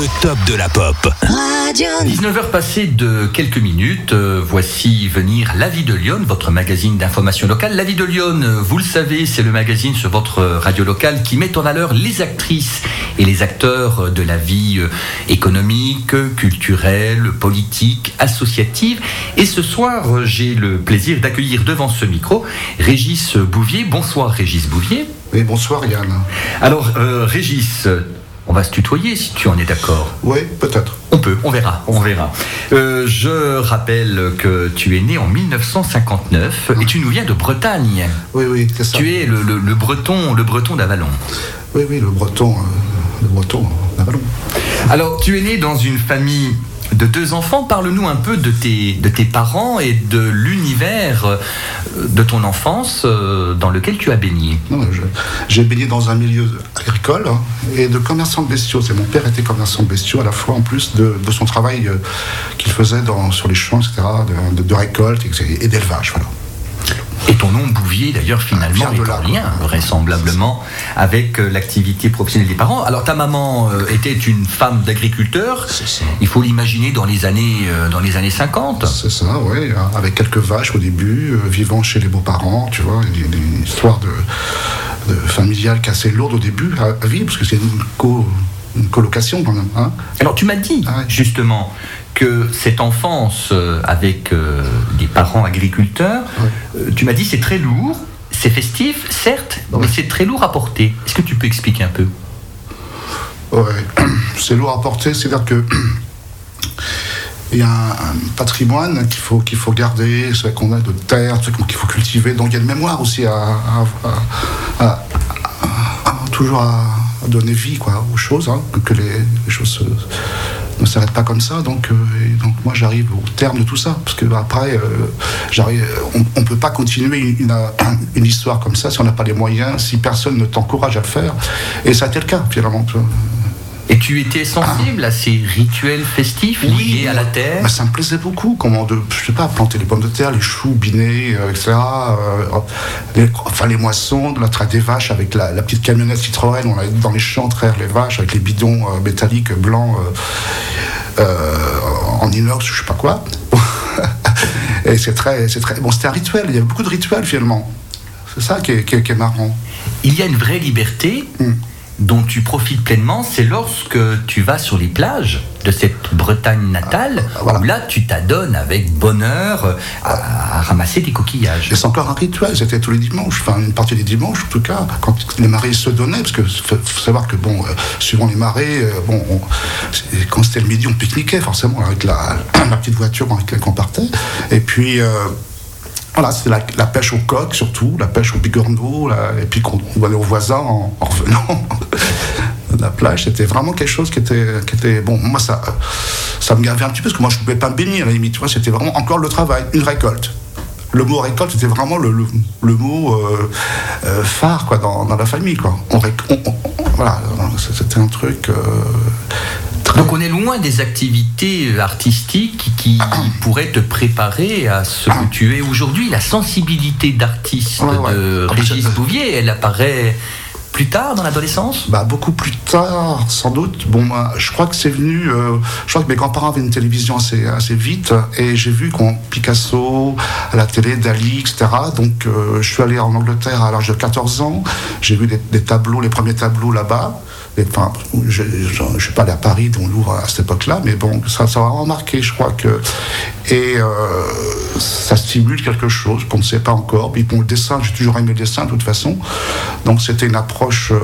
le top de la pop. 19h passées de quelques minutes, voici venir La Vie de Lyon, votre magazine d'information locale. La Vie de Lyon, vous le savez, c'est le magazine sur votre radio locale qui met en valeur les actrices et les acteurs de la vie économique, culturelle, politique, associative. Et ce soir, j'ai le plaisir d'accueillir devant ce micro Régis Bouvier. Bonsoir Régis Bouvier. Oui, bonsoir Yann. Alors Régis, on va se tutoyer si tu en es d'accord. Oui, peut-être. On verra. Je rappelle que tu es né en 1959 et tu nous viens de Bretagne. Oui, c'est ça. Tu es le breton d'Avalon. Oui, le breton d'Avalon. Alors, tu es né dans une famille de 2 enfants. Parle-nous un peu de tes parents et de l'univers de ton enfance dans lequel tu as baigné. J'ai baigné dans un milieu agricole et de commerçant de bestiaux. Mon père était commerçant de bestiaux à la fois en plus de son travail qu'il faisait sur les champs, etc., de récolte et d'élevage. Voilà. Et ton nom Bouvier, d'ailleurs, finalement, est en lien, vraisemblablement, avec l'activité professionnelle des parents. Alors, ta maman était une femme d'agriculteur. C'est ça. Il faut l'imaginer dans les années 50. C'est ça, oui. Avec quelques vaches au début, vivant chez les beaux-parents, tu vois, une histoire de familiale qui est assez lourde au début à vivre, parce que c'est une colocation quand même. Hein. Alors, tu m'as dit, justement, que cette enfance avec des parents agriculteurs, tu m'as dit c'est très lourd, c'est festif, certes, mais c'est très lourd à porter. Est-ce que tu peux expliquer un peu ? Ouais, c'est lourd à porter, c'est-à-dire que il y a un patrimoine qu'il faut garder, c'est qu'on a de terre, qu'il faut cultiver, donc il y a une mémoire aussi toujours à donner vie aux choses, que les choses ne s'arrête pas comme ça, donc moi j'arrive au terme de tout ça, parce que après on ne peut pas continuer une histoire comme ça si on n'a pas les moyens, si personne ne t'encourage à le faire, et ça a été le cas finalement. Et tu étais sensible à ces rituels festifs liés à la terre ? Ça me plaisait beaucoup, planter les pommes de terre, les choux, biner, etc. Les moissons, la traite des vaches avec la petite camionnette Citroën, on allait dans les champs traire les vaches avec les bidons métalliques blancs en inox, je sais pas quoi. Et c'est très bon, c'était un rituel, il y avait beaucoup de rituels finalement. C'est ça qui est marrant. Il y a une vraie liberté dont tu profites pleinement, c'est lorsque tu vas sur les plages de cette Bretagne natale, où là tu t'adonnes avec bonheur à ramasser des coquillages. Et c'est encore un rituel, c'était tous les dimanches, une partie des dimanches en tout cas, quand les marées se donnaient, parce qu'il faut savoir que suivant les marées, quand c'était le midi on pique-niquait forcément avec la petite voiture dans laquelle on partait, et puis voilà, c'était la pêche au coq surtout, la pêche au bigorneau, et puis qu'on allait aux voisins en revenant de la plage. C'était vraiment quelque chose qui était bon. Moi, ça me gavait un petit peu, parce que moi, je ne pouvais pas me baigner à la limite. Tu vois, c'était vraiment encore le travail, une récolte. Le mot récolte, c'était vraiment le mot phare dans la famille. Voilà, c'était un truc... Donc on est loin des activités artistiques qui pourraient te préparer à ce que tu es aujourd'hui. La sensibilité d'artiste de Régis Bouvier, elle apparaît plus tard dans l'adolescence ? Beaucoup plus tard, sans doute. Je crois que c'est venu... je crois que mes grands-parents avaient une télévision assez vite, et j'ai vu Picasso à la télé, Dali, etc. Donc je suis allé en Angleterre à l'âge de 14 ans. J'ai vu des tableaux, les premiers tableaux là-bas. Je ne suis pas allé à Paris, dans Louvre à cette époque-là, mais ça m'a vraiment marqué, je crois que... Et ça stimule quelque chose qu'on ne sait pas encore. Puis le dessin, j'ai toujours aimé le dessin de toute façon. Donc c'était une approche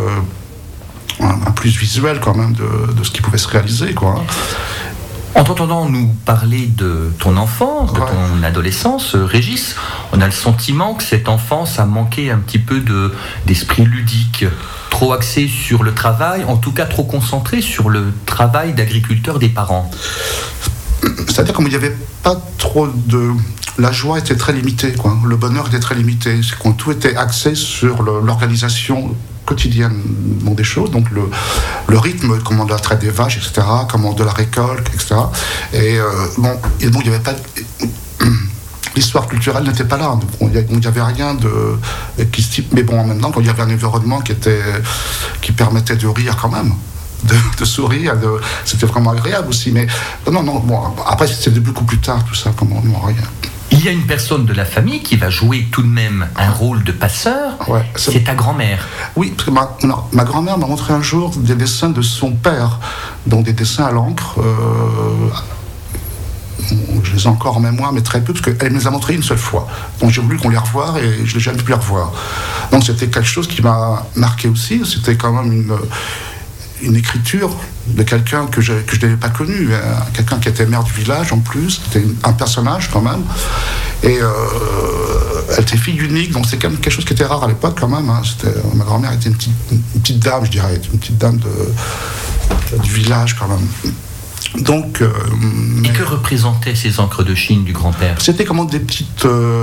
un plus visuelle quand même de ce qui pouvait se réaliser, En t'entendant nous parler de ton enfance, de ton adolescence, Régis, on a le sentiment que cette enfance a manqué un petit peu d'esprit ludique, trop axé sur le travail, en tout cas trop concentré sur le travail d'agriculteur des parents. C'est-à-dire qu'il n'y avait pas trop de... La joie était très limitée, Le bonheur était très limité. C'est quand tout était axé sur l'organisation quotidienne des choses, donc le rythme, de la traite des vaches, etc., de la récolte, etc. Et donc il n'y avait pas... L'histoire culturelle n'était pas là. Il n'y avait rien qui se... Mais en même temps, quand il y avait un environnement qui permettait de rire quand même. de sourire. C'était vraiment agréable aussi. Mais non, bon, après, c'était beaucoup plus tard, tout ça, comment on rien. Il y a une personne de la famille qui va jouer tout de même un rôle de passeur. Ouais, c'est ta grand-mère. Oui, parce que ma grand-mère m'a montré un jour des dessins de son père, donc des dessins à l'encre. Je les ai encore en mémoire, mais très peu, parce qu'elle me les a montrés une seule fois. Donc j'ai voulu qu'on les revoie et je n'ai jamais pu les revoir. Donc c'était quelque chose qui m'a marqué aussi. C'était quand même une écriture de quelqu'un que je n'avais pas connu, quelqu'un qui était maire du village en plus, c'était un personnage quand même, et elle était fille unique, donc c'est quand même quelque chose qui était rare à l'époque quand même. Ma grand-mère était une petite dame, je dirais, une petite dame du village quand même. Donc, et que représentaient ces encres de Chine du grand-père? C'était comment des petites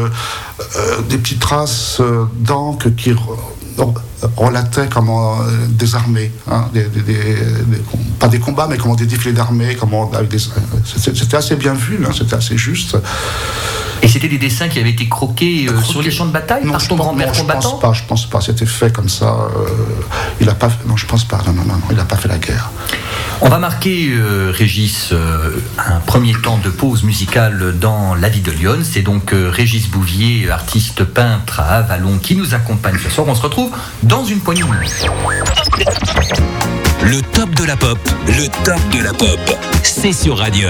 traces d'encre qui relataient comment des armées, hein, pas des combats, mais comment des défilés d'armées, c'était assez bien vu, hein, c'était assez juste. Et c'était des dessins qui avaient été croqués sur les champs de bataille par ton grand-père combattant? Je pense pas, c'était fait comme ça. Il a pas fait, non, je pense pas, non, il n'a pas fait la guerre. On va marquer, Régis, un premier temps de pause musicale dans La vie de Lyon. C'est donc Régis Bouvier, artiste peintre à Avallon, qui nous accompagne ce soir. On se retrouve dans une poignée de minutes. Le top de la pop, c'est sur Radion.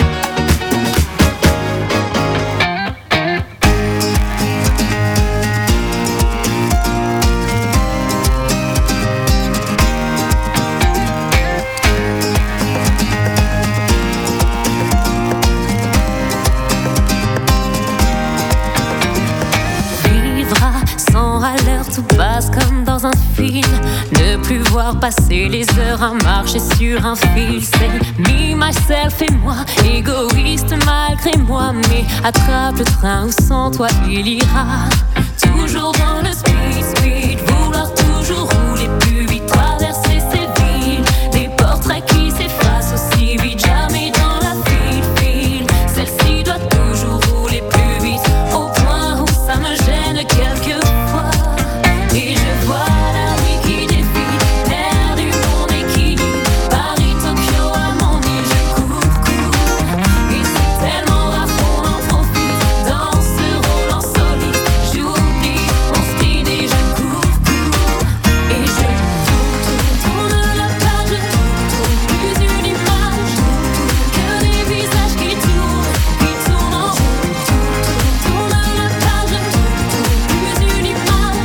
Comme dans un film, ne plus voir passer les heures à marcher sur un fil. C'est me, myself et moi, égoïste malgré moi. Mais attrape le train où sans toi il ira. Toujours dans le speed, vouloir toujours rouler plus vite, traverser ces villes. Des portraits qui s'effacent aussi vite, jamais dans la file. Celle-ci doit toujours rouler plus vite, au point où ça me gêne quelquefois. Et je vois la vie qui défile, perdu mon équilibre. Paris, Tokyo, à mon île, je cours. Et c'est tellement rare qu'on en profite. Dans ce rôle en solide, j'oublie mon speed et je cours. Et je tourne la page, plus une image. Que des visages qui tournent en rond. Tourne la page, plus une image.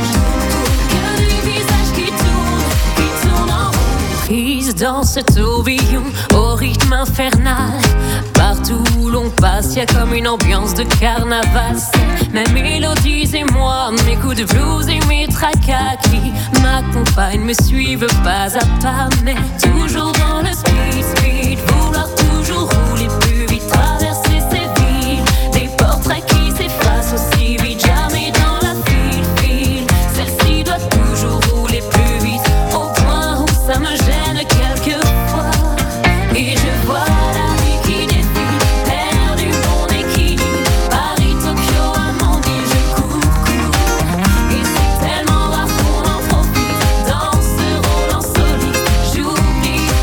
Prise dans ce tourbillon au rythme infernal. Partout où l'on passe, y a comme une ambiance de carnaval. C'est mes mélodies et moi, mes coups de blues et mes tracas qui m'accompagnent, me suivent pas à pas, mais toujours dans le speed, vouloir toujours rouler plus vite, traverser ces villes. Des portraits qui s'effacent aussi vite, jamais dans la file. Celle-ci doit toujours rouler plus vite, au point où ça me gêne quelquefois. Et je vois la vie qui défile, perdu mon équilibre. Paris, Tokyo, à mon île, je cours. Et c'est tellement rare qu'on en profite. Dans ce rôle en solide, j'oublie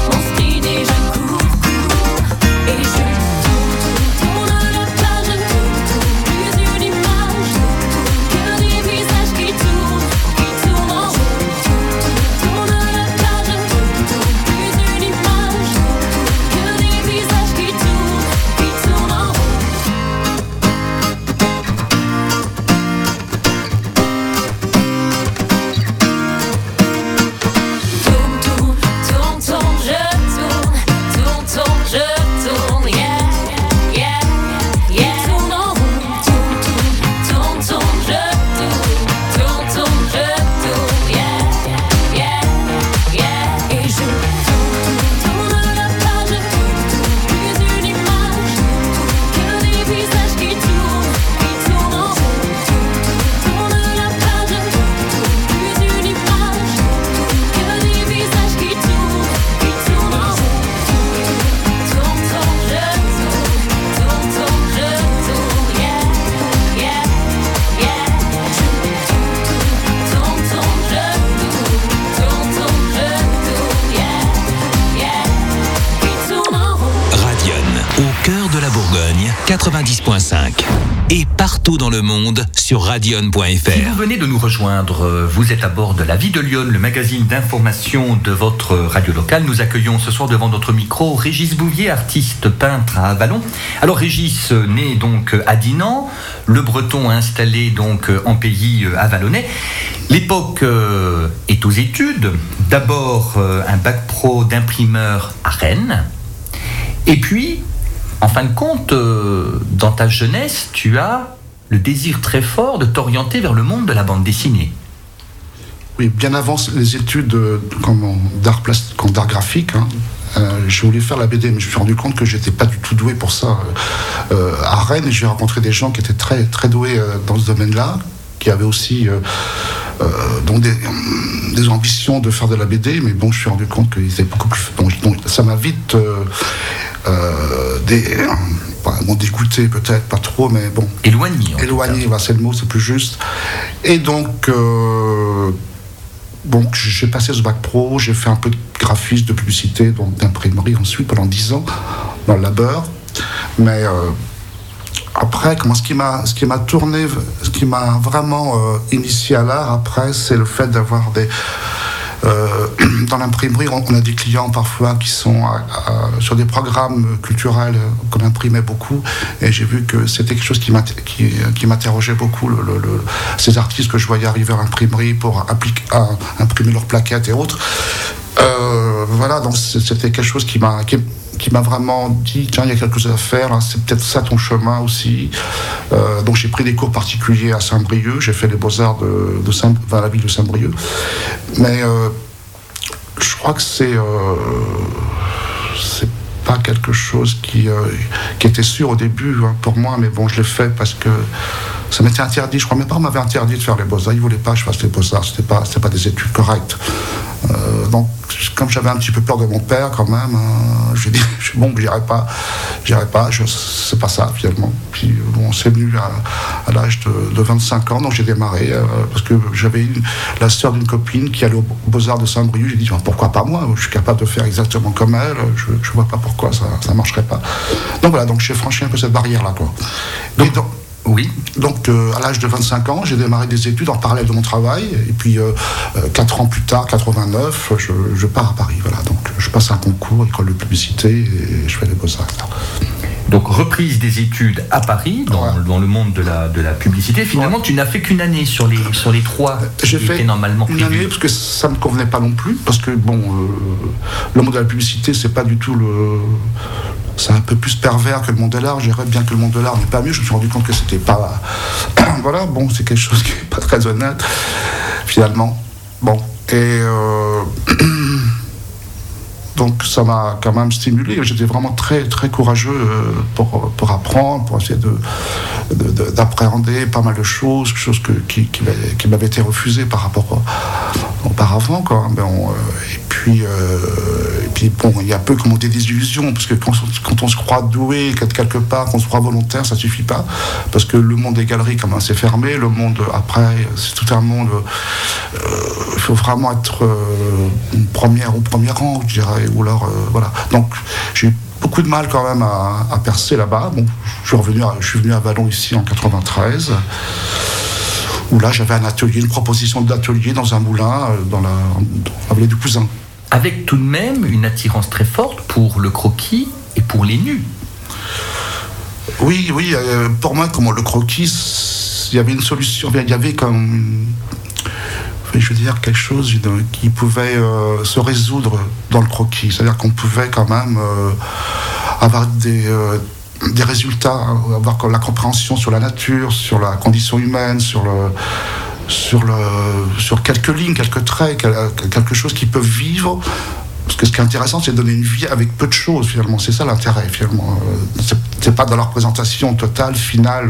Bourgogne 90.5 et partout dans le monde sur radion.fr. Si vous venez de nous rejoindre, vous êtes à bord de La Vie de Lyon, le magazine d'information de votre radio locale. Nous accueillons ce soir devant notre micro Régis Bouvier, artiste peintre à Avallon. Alors Régis, né donc à Dinan, le breton installé donc en pays avallonnais. L'époque est aux études. D'abord un bac pro d'imprimeur à Rennes. Et puis, en fin de compte, dans ta jeunesse, tu as le désir très fort de t'orienter vers le monde de la bande dessinée. Oui, bien avant les études d'art graphique, je voulais faire la BD, mais je me suis rendu compte que j'étais pas du tout doué pour ça. À Rennes, j'ai rencontré des gens qui étaient très, très doués dans ce domaine-là, qui avaient aussi donc des ambitions de faire de la BD, mais bon, je me suis rendu compte qu'ils étaient beaucoup plus... Donc, ça m'a vite... dégoûté peut-être, pas trop, mais bon. Éloigné, voilà, c'est le mot, c'est plus juste. Et donc, j'ai passé ce bac pro, j'ai fait un peu de graphisme, de publicité, donc d'imprimerie ensuite pendant 10 ans dans le labeur. Mais après, ce qui m'a vraiment initié à l'art après, c'est le fait d'avoir dans l'imprimerie, on a des clients parfois qui sont sur des programmes culturels qu'on imprimait beaucoup, et j'ai vu que c'était quelque chose qui m'interrogeait beaucoup, ces artistes que je voyais arriver à l'imprimerie pour imprimer leurs plaquettes et autres. Voilà, donc c'était quelque chose qui m'a vraiment dit, tiens, il y a quelque chose à faire, hein, c'est peut-être ça ton chemin aussi. Donc j'ai pris des cours particuliers à Saint-Brieuc, j'ai fait les beaux-arts de la ville de Saint-Brieuc. Mais je crois que c'est pas quelque chose qui était sûr au début, hein, pour moi, mais bon, je l'ai fait parce que ça m'était interdit. Je crois que mes parents m'avaient interdit de faire les beaux-arts, ils voulaient pas que je fasse les beaux-arts, c'était pas des études correctes. Donc, comme j'avais un petit peu peur de mon père, quand même, j'ai dit, bon, j'irai pas, c'est pas ça, finalement. Puis, bon, c'est venu à l'âge de 25 ans, donc j'ai démarré, parce que j'avais la sœur d'une copine qui allait aux Beaux-Arts de Saint-Brieuc. J'ai dit, pourquoi pas moi? Je suis capable de faire exactement comme elle, je vois pas pourquoi ça marcherait pas. Donc voilà, donc j'ai franchi un peu cette barrière-là, quoi. Oui. Donc, à l'âge de 25 ans, j'ai démarré des études en parallèle de mon travail. Et puis, 4 ans plus tard, 89, je pars à Paris. Voilà. Donc, je passe un concours, école de publicité, et je fais les beaux-arts. Donc, reprise des études à Paris, dans le monde de la publicité. Finalement, tu n'as fait qu'une année sur les 3 qui étaient normalement prévues. J'ai fait une année parce que ça ne me convenait pas non plus. Parce que, bon, le monde de la publicité, c'est pas du tout c'est un peu plus pervers que le monde de l'art. Je dirais bien que le monde de l'art n'est pas mieux. Je me suis rendu compte que c'était pas... Voilà, bon, c'est quelque chose qui n'est pas très honnête, finalement. Bon, et... Donc ça m'a quand même stimulé. J'étais vraiment très, très courageux pour apprendre, pour essayer d'appréhender pas mal de choses, qui m'avaient été refusées par rapport auparavant, quoi. Et puis bon, il y a peu comme des illusions, parce que quand on se croit doué quelque part, qu'on se croit volontaire, ça suffit pas, parce que le monde des galeries, quand même, c'est fermé. Le monde après, c'est tout un monde. Il faut vraiment être au premier rang, je dirais. Ou alors, voilà. Donc, j'ai eu beaucoup de mal quand même à percer là-bas. Bon, je suis venu à Avallon ici en 93, où là, j'avais un atelier, une proposition d'atelier dans un moulin, dans la vallée du Cousin. Avec tout de même une attirance très forte pour le croquis et pour les nus. Oui, pour moi, comme le croquis, il y avait une solution, il y avait comme... Je veux dire, quelque chose qui pouvait se résoudre dans le croquis. C'est-à-dire qu'on pouvait quand même avoir des résultats, avoir la compréhension sur la nature, sur la condition humaine, sur quelques lignes, quelques traits, quelque chose qui peut vivre. Parce que ce qui est intéressant, c'est de donner une vie avec peu de choses, finalement. C'est ça l'intérêt, finalement. C'est pas dans la représentation totale, finale,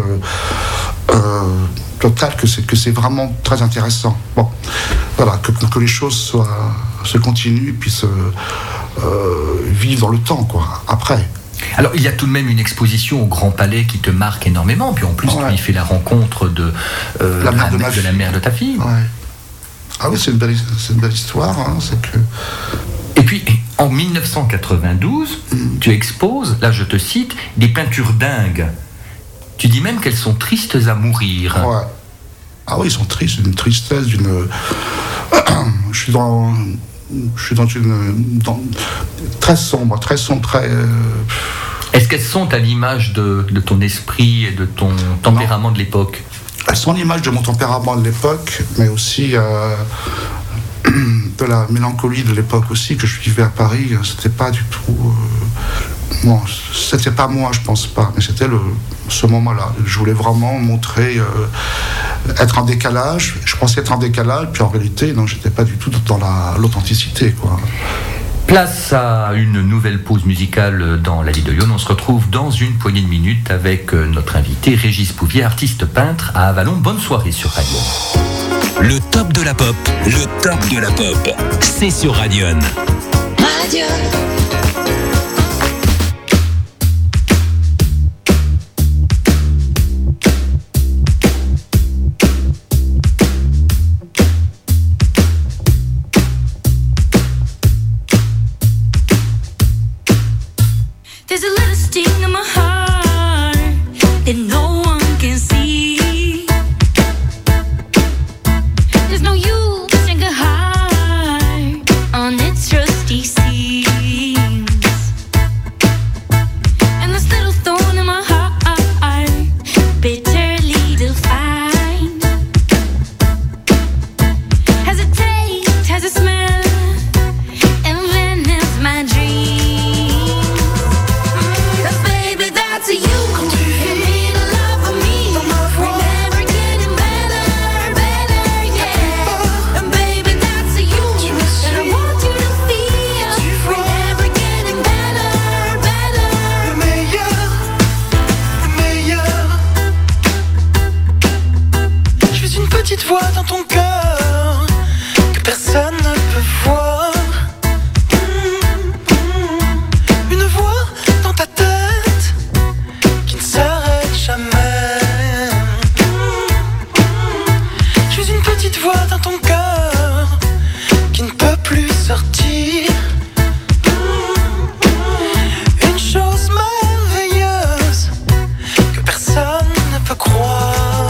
totale, que c'est vraiment très intéressant. Bon, voilà, que les choses se continuent et puis vivent dans le temps, quoi, après. Alors, il y a tout de même une exposition au Grand Palais qui te marque énormément, puis en plus, tu y fais la rencontre de la mère de ta fille. Ouais. Ah oui, c'est une belle histoire, hein, c'est que... Et puis, En 1992, tu exposes, là je te cite, des peintures dingues. Tu dis même qu'elles sont tristes à mourir. Ouais. Ah oui, ils sont tristes, une tristesse, je suis dans très sombre, très... Est-ce qu'elles sont à l'image de ton esprit et de ton tempérament de l'époque? Elles sont l'image de mon tempérament de l'époque, mais aussi de la mélancolie de l'époque aussi, que je vivais à Paris. C'était pas du tout... Bon, c'était pas moi, je pense pas, mais c'était ce moment-là. Je voulais vraiment montrer, être en décalage. Je pensais être en décalage, puis en réalité, non, j'étais pas du tout dans l'authenticité, quoi. Place à une nouvelle pause musicale dans La Vie de Lyon. On se retrouve dans une poignée de minutes avec notre invité Régis Bouvier, artiste peintre à Avallon. Bonne soirée sur Radion. Le top de la pop, c'est sur Radion. Radion. There's a little sting in my heart that no one can see. There's no use in a heart on its trusty seams. And this little thorn in my heart, bitterly defined. Has a taste, has a smell, envenoms my dreams. Dans ton cœur que personne ne peut voir, une voix dans ta tête qui ne s'arrête jamais. Je suis une petite voix dans ton cœur qui ne peut plus sortir. Une chose merveilleuse que personne ne peut croire.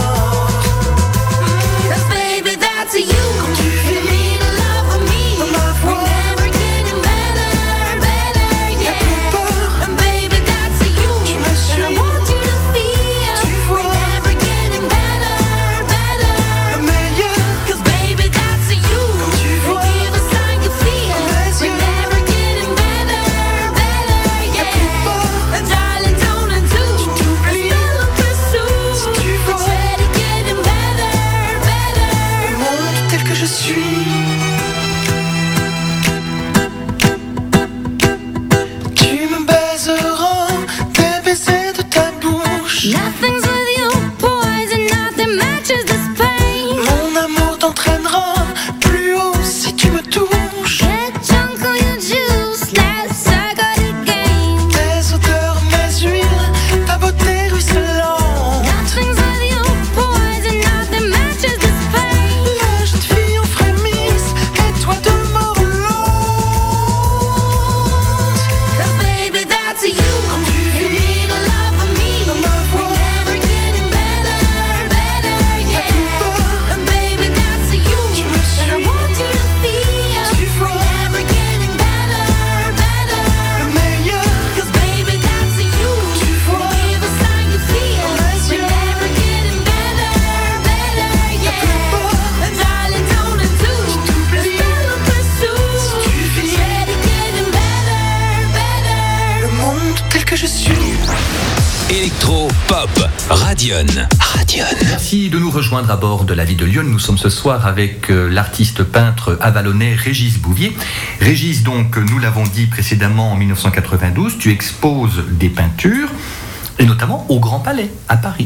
Radion. Merci de nous rejoindre à bord de La Vie de Lyon. Nous sommes ce soir avec l'artiste peintre avallonnais Régis Bouvier. Régis, donc, nous l'avons dit précédemment, en 1992, tu exposes des peintures, et notamment au Grand Palais, à Paris.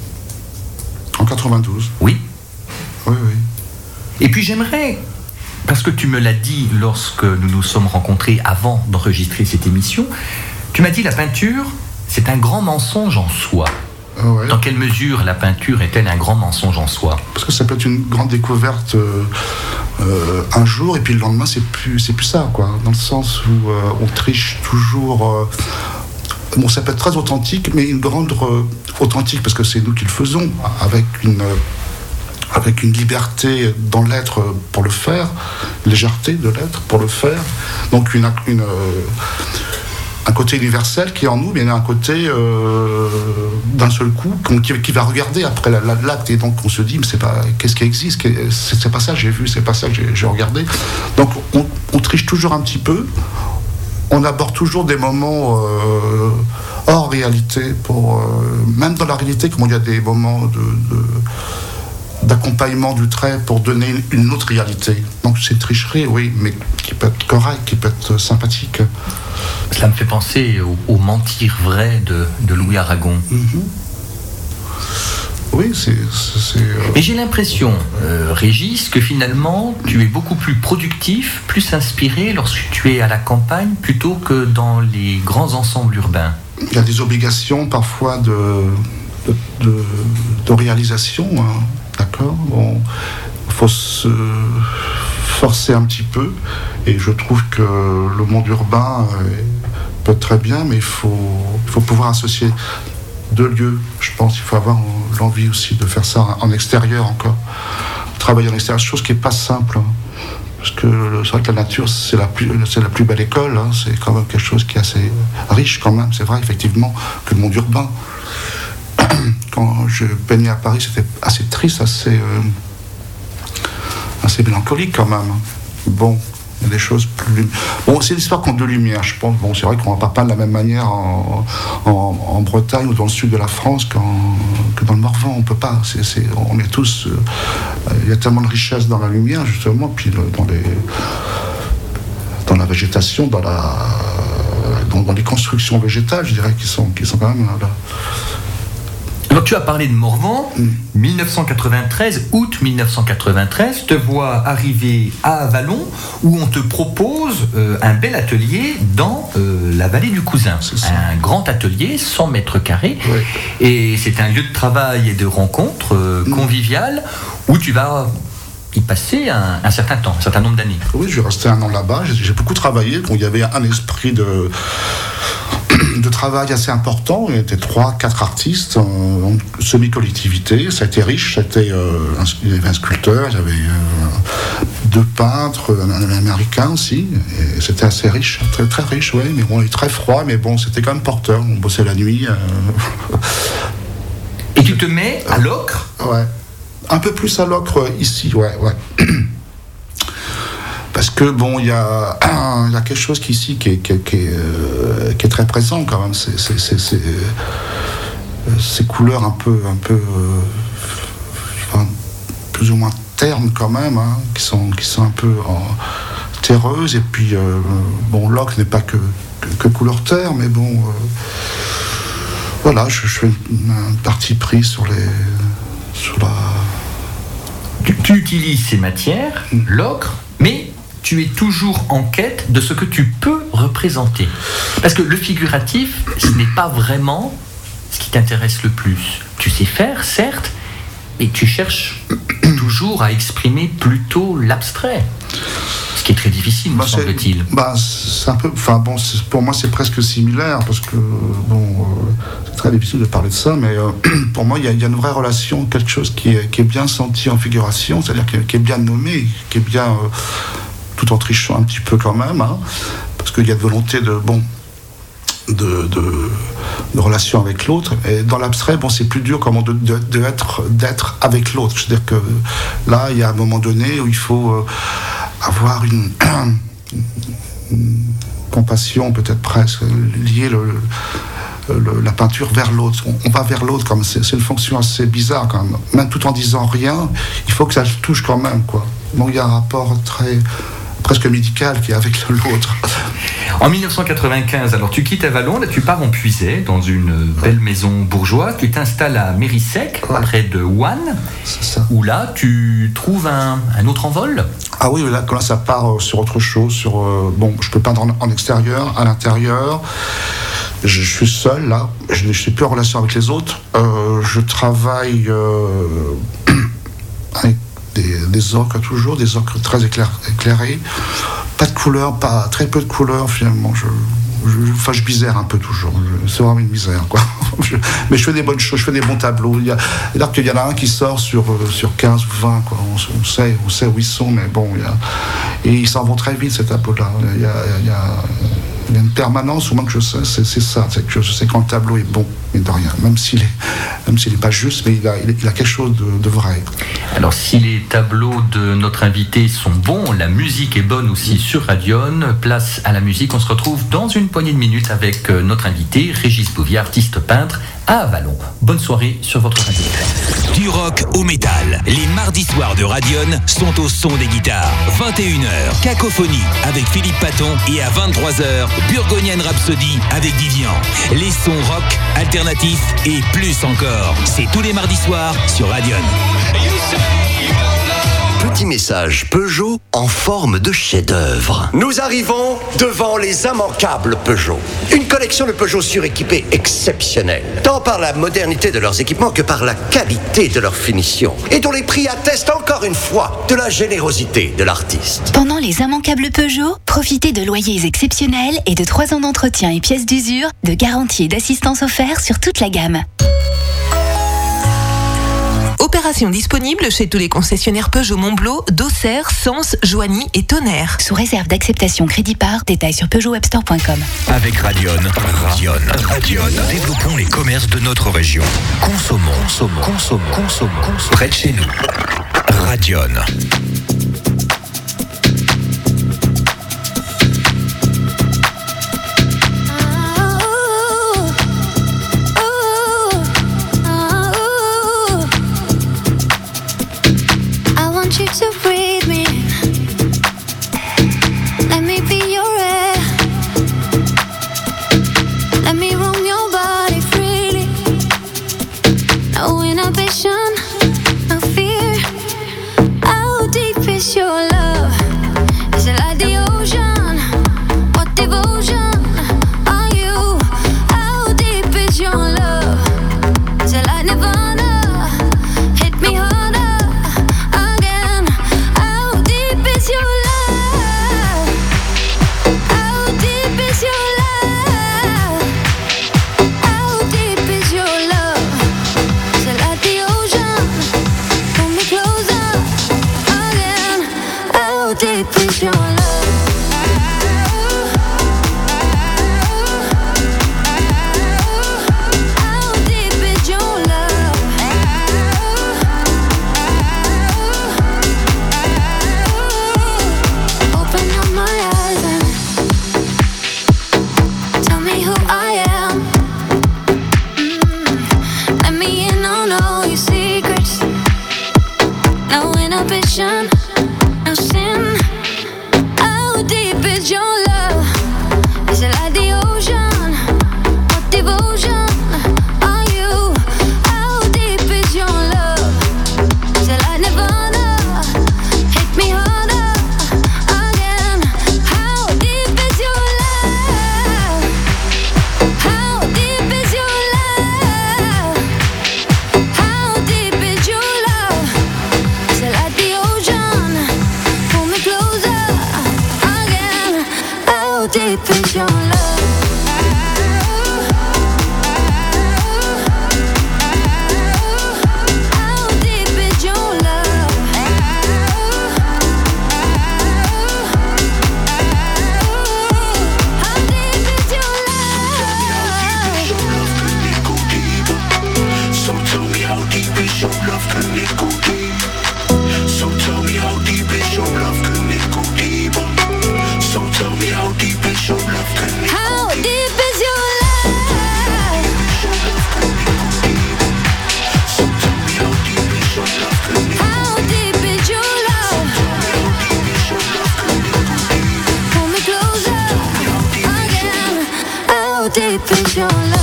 En 92 ? Oui. Oui. Et puis j'aimerais, parce que tu me l'as dit lorsque nous nous sommes rencontrés avant d'enregistrer cette émission, tu m'as dit la peinture, c'est un grand mensonge en soi. Ouais. Dans quelle mesure la peinture est-elle un grand mensonge en soi ? Parce que ça peut être une grande découverte un jour et puis le lendemain c'est plus ça, quoi, dans le sens où on triche toujours. Bon, ça peut être très authentique, mais une grande authentique parce que c'est nous qui le faisons avec une liberté dans l'être pour le faire, légèreté de l'être pour le faire, donc un côté universel qui est en nous, mais il y a un côté d'un seul coup qui va regarder après l'acte, et donc on se dit mais c'est pas, qu'est-ce qui existe, c'est pas ça que j'ai vu, c'est pas ça que j'ai regardé. Donc on triche toujours un petit peu, on aborde toujours des moments hors réalité, même dans la réalité, comme il y a des moments d'accompagnement du trait pour donner une autre réalité. Donc c'est une tricherie, oui, mais qui peut être correcte, qui peut être sympathique. Cela me fait penser au mentir vrai de Louis Aragon. Mm-hmm. Oui, c'est Mais j'ai l'impression, Régis, que finalement, tu es beaucoup plus productif, plus inspiré lorsque tu es à la campagne plutôt que dans les grands ensembles urbains. Il y a des obligations parfois de réalisation, hein, d'accord. Bon, il faut se forcer un petit peu, et je trouve que le monde urbain peut être très bien, mais il faut pouvoir associer deux lieux. Je pense qu'il faut avoir l'envie aussi de faire ça en extérieur encore. Travailler en extérieur, chose qui n'est pas simple. Hein. Parce que c'est vrai que la nature, c'est la plus belle école. Hein. C'est quand même quelque chose qui est assez riche quand même. C'est vrai, effectivement, que le monde urbain. Quand je baignais à Paris, c'était assez triste, assez mélancolique quand même. Bon, il y a des choses plus... Bon, c'est l'histoire contre de lumière, je pense. Bon, c'est vrai qu'on ne va pas peindre de la même manière en Bretagne ou dans le sud de la France que dans le Morvan. On ne peut pas. On est tous... il y a tellement de richesse dans la lumière, justement, puis dans la végétation, dans les constructions végétales, je dirais, qui sont quand même là. Alors tu as parlé de Morvan, 1993, août 1993, te vois arriver à Avallon où on te propose un bel atelier dans la vallée du Cousin. Un grand atelier, 100 mètres carrés, oui. Et c'est un lieu de travail et de rencontre convivial où tu vas y passer un certain temps, un certain nombre d'années. Oui, je vais rester un an là-bas, j'ai beaucoup travaillé, il y avait un esprit de travail assez important. Il y avait 3-4 artistes en semi-collectivité. Ça a été riche. Il y avait un sculpteur, il y avait 2 peintres, un américain aussi. Et c'était assez riche, très, très riche, oui. Mais bon, il est très froid, mais bon, c'était quand même porteur. On bossait la nuit. Et tu te mets à l'ocre ? Ouais. Un peu plus à l'ocre ici, ouais. Parce que bon, il y a quelque chose ici qui est très présent quand même. Ces couleurs un peu plus ou moins ternes quand même, hein, qui sont un peu terreuses. Et puis bon, l'ocre n'est pas que couleur terre, mais bon, voilà, je fais un parti pris sur la. Tu utilises ces matières, l'ocre, mais tu es toujours en quête de ce que tu peux représenter. Parce que le figuratif, ce n'est pas vraiment ce qui t'intéresse le plus. Tu sais faire, certes, et tu cherches toujours à exprimer plutôt l'abstrait. Ce qui est très difficile, me semble-t-il. C'est un peu... Enfin, bon, pour moi, c'est presque similaire, parce que, bon, c'est très difficile de parler de ça, mais pour moi, il y a une vraie relation, quelque chose qui est bien senti en figuration, c'est-à-dire qui est bien nommé, qui est bien... tout en trichant un petit peu quand même, hein, parce qu'il y a de volonté de relation avec l'autre. Et dans l'abstrait, bon, c'est plus dur comment d'être avec l'autre. C'est-à-dire que là, il y a un moment donné où il faut avoir une compassion, peut-être presque, lier la peinture vers l'autre. On va vers l'autre, comme c'est une fonction assez bizarre quand même. Même tout en disant rien, il faut que ça le touche quand même, quoi. Donc il y a un rapport presque médical qui est avec l'autre. En 1995, alors tu quittes Avallon, là tu pars en Puisay, dans une belle maison bourgeoise, tu t'installes à Mérissec, près de Ouanne, où là tu trouves un autre envol. Ah oui, là ça part sur autre chose, bon, je peux peindre en extérieur, à l'intérieur, je suis seul là, je ne suis plus en relation avec les autres, je travaille avec des ocres toujours, des ocres très éclairés. Pas de couleurs, très peu de couleurs finalement. Je misère un peu toujours. C'est vraiment une misère, quoi. Mais je fais des bonnes choses, je fais des bons tableaux. Il y en a un qui sort sur 15 ou 20, quoi. On sait où ils sont, mais bon, et ils s'en vont très vite, ces tableaux-là. Il y a une permanence, au moins que je sais, c'est ça. C'est que je sais quand le tableau est bon, mais de rien. Même s'il est pas juste, mais il a quelque chose de vrai. Alors, si les tableaux de notre invité sont bons, la musique est bonne aussi sur Radion. Place à la musique. On se retrouve dans une poignée de minutes avec notre invité, Régis Bouvier, artiste peintre à Avallon. Bonne soirée sur votre radio. Du rock au métal. Les mardis soirs de Radion sont au son des guitares. 21h, Cacophonie avec Philippe Paton et à 23h, Burgondian Rhapsody avec Vivian. Les sons rock, alternatifs et plus encore. C'est tous les mardis soirs sur Radion. Petit message Peugeot en forme de chef-d'œuvre. Nous arrivons devant les immanquables Peugeot. Une collection de Peugeot suréquipés exceptionnelle, tant par la modernité de leurs équipements que par la qualité de leur finition, et dont les prix attestent encore une fois de la générosité de l'artiste. Pendant les immanquables Peugeot, profitez de loyers exceptionnels et de 3 ans d'entretien et pièces d'usure, de garantie et d'assistance offerts sur toute la gamme. Opération disponible chez tous les concessionnaires Peugeot Montblo, d'Auxerre, Sens, Joigny et Tonnerre. Sous réserve d'acceptation crédit par, détails sur peugeotwebstore.com. Avec Radion, développons les commerces de notre région. Consommons. Près de chez nous. Radion. You to breathe me. Let me be your air. Let me roam your body freely. No inhibition, no fear. How deep is your love? Is it like the ocean? What devotion are you? How deep is your love? Is it like Nirvana? Hit me harder. No sin. How deep is your love? Is it like the ocean? What devotion are you? How deep is your love? Is it like Nirvana? Hit me harder again. How deep is your love? How deep is your love? How deep is your love? Is it like the ocean? Pull me closer again. How deep is your love? How deep is your love? How deep is your love? So tell me how deep is your love, can it go deep? So tell me how deep is your love, can it go deeper? So tell me how deep is your love, can it go How deep? deep is your love? So tell me how deep is your love, can it go How deep is your love? Pull me closer again. How deep is your love?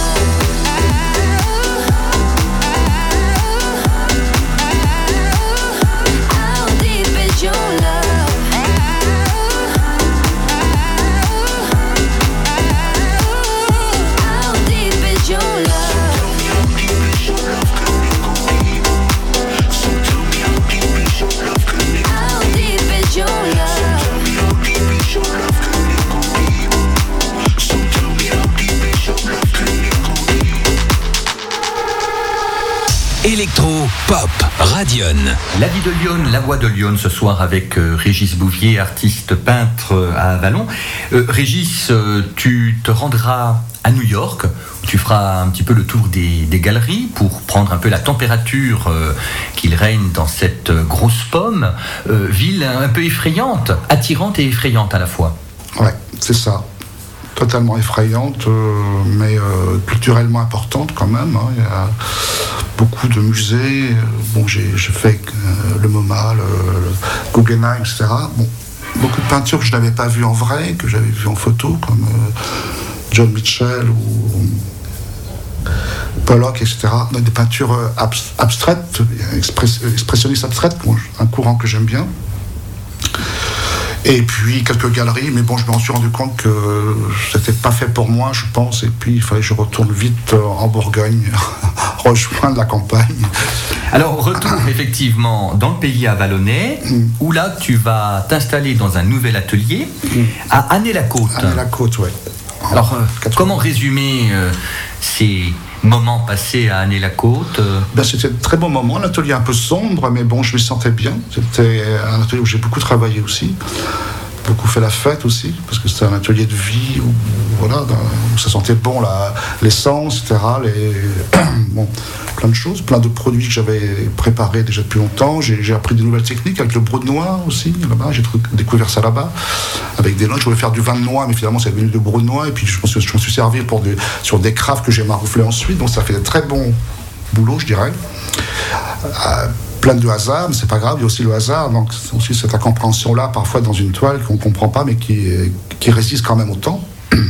How deep is your love? How deep is your love? So tell me how deep is your love, électro, pop, Radion. La vie de Lyon, la voix de Lyon ce soir avec Régis Bouvier, artiste peintre à Avallon. Régis, tu te rendras à New York, où tu feras un petit peu le tour des galeries pour prendre un peu la température qu'il règne dans cette grosse pomme, ville un peu effrayante, attirante et effrayante à la fois. Ouais, c'est ça. Totalement effrayante, mais culturellement importante quand même. Hein. Il y a beaucoup de musées. Bon, j'ai fait le MoMA, le Guggenheim, etc. Bon, beaucoup de peintures que je n'avais pas vues en vrai, que j'avais vues en photo, comme John Mitchell ou Pollock, etc. Des peintures abstraites, expressionnistes abstraites, un courant que j'aime bien. Et puis quelques galeries, mais bon, je me suis rendu compte que c'était pas fait pour moi, je pense, et puis il fallait que je retourne vite en Bourgogne, rejoindre la campagne. Alors, retour effectivement dans le pays avallonnais, où là, tu vas t'installer dans un nouvel atelier à Annay-la-Côte. Annay-la-Côte, oui. Alors, comment résumer ces moments passés à Annay-la-Côte? C'était un très bon moment, l'atelier un peu sombre, mais bon, je me sentais bien. C'était un atelier où j'ai beaucoup travaillé aussi, beaucoup fait la fête aussi, parce que c'était un atelier de vie où, voilà, où ça sentait bon l'essence, etc. Bon, plein de choses, plein de produits que j'avais préparés déjà depuis longtemps. J'ai appris de nouvelles techniques avec le brou de noix aussi, là-bas. J'ai découvert ça là-bas, avec des noix. Je voulais faire du vin de noix, mais finalement, c'est devenu de brou de noix. Et puis, je me suis servi sur des crafts que j'ai marouflés ensuite. Donc, ça fait de très bons boulot, je dirais. Plein de hasard, mais c'est pas grave, il y a aussi le hasard, donc c'est aussi cette incompréhension-là, parfois dans une toile qu'on comprend pas, mais qui résiste quand même au temps.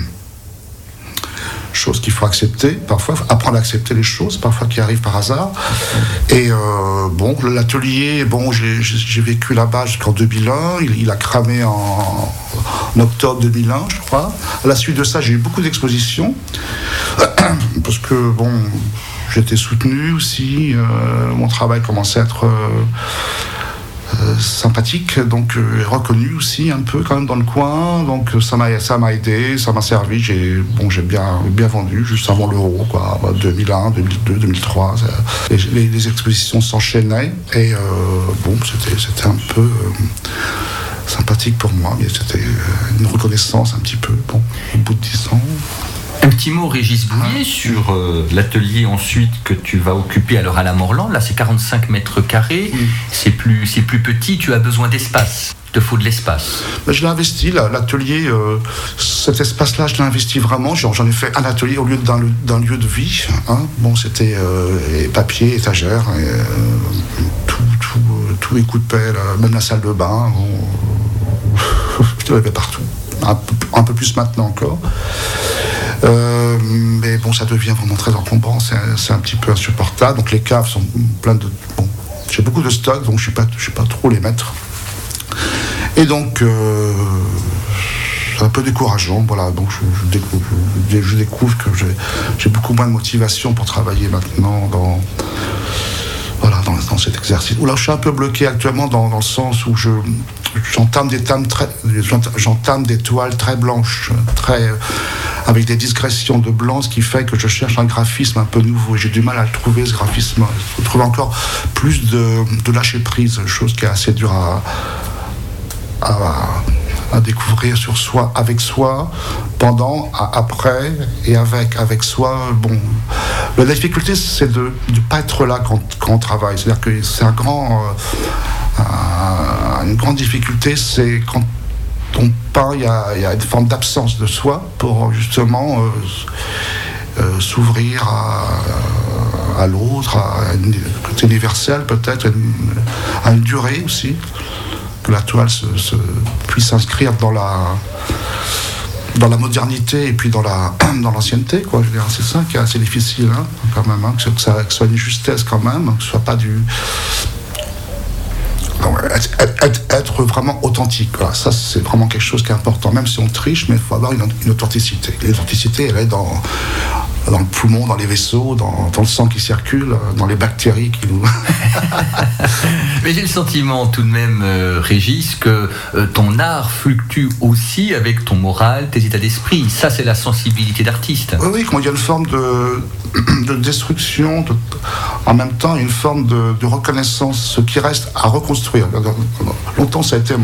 Chose qu'il faut accepter, parfois, apprendre à accepter les choses, parfois qui arrivent par hasard. Et bon, l'atelier, bon, j'ai vécu là-bas jusqu'en 2001, il a cramé en octobre 2001, je crois. À la suite de ça, j'ai eu beaucoup d'expositions, parce que, bon, j'étais soutenu aussi, mon travail commençait à être sympathique, donc reconnu aussi un peu quand même dans le coin, donc ça m'a aidé, ça m'a servi, j'ai bien vendu juste avant l'euro, quoi, 2001, 2002, 2003, les expositions s'enchaînaient et bon, c'était un peu sympathique pour moi, mais c'était une reconnaissance un petit peu, bon, au bout de 10 ans. Un petit mot, Régis Bouvier, sur l'atelier ensuite que tu vas occuper alors à la Morland. Là, c'est 45 mètres carrés. C'est plus petit, tu as besoin d'espace. Il te faut de l'espace. Je l'ai investi, l'atelier, cet espace-là, je l'ai investi vraiment. J'en ai fait un atelier au lieu d'un lieu de vie. Hein. Bon, c'était papier, étagère, tout est coup de pelle, même la salle de bain. Je l'avais partout. Un peu plus maintenant encore. Mais bon, ça devient vraiment très encombrant, c'est un petit peu insupportable. Donc les caves sont pleines de... Bon, j'ai beaucoup de stocks, donc je ne sais pas trop les mettre. Et donc, c'est un peu décourageant. Voilà, donc je découvre que j'ai beaucoup moins de motivation pour travailler maintenant dans cet exercice. Là, je suis un peu bloqué actuellement dans le sens où j'entame des toiles très blanches, avec des discrétions de blanc, ce qui fait que je cherche un graphisme un peu nouveau. J'ai du mal à le trouver, ce graphisme. Je trouve encore plus de lâcher prise, chose qui est assez dure à découvrir sur soi, avec soi, pendant, après et avec soi. Bon, la difficulté, c'est de ne pas être là quand on travaille. C'est-à-dire que c'est une grande difficulté, c'est quand on peint, il y a une forme d'absence de soi pour justement s'ouvrir à l'autre, à un côté universel peut-être, à une durée aussi, que la toile puisse s'inscrire dans la modernité et puis dans l'ancienneté, quoi. Je veux dire, c'est ça qui est assez difficile, hein, quand même, hein, que ça soit une justesse quand même, que ce soit pas du... Être vraiment authentique, quoi. Ça c'est vraiment quelque chose qui est important, même si on triche, mais il faut avoir une authenticité. Et l'authenticité, elle est dans le poumon, dans les vaisseaux, dans le sang qui circule, dans les bactéries qui nous... Mais j'ai le sentiment tout de même, Régis, que ton art fluctue aussi avec ton moral, tes états d'esprit. Ça, c'est la sensibilité d'artiste. Oui, quand il y a une forme de destruction, en même temps une forme de reconnaissance, ce qui reste à reconstruire. Longtemps, ça a été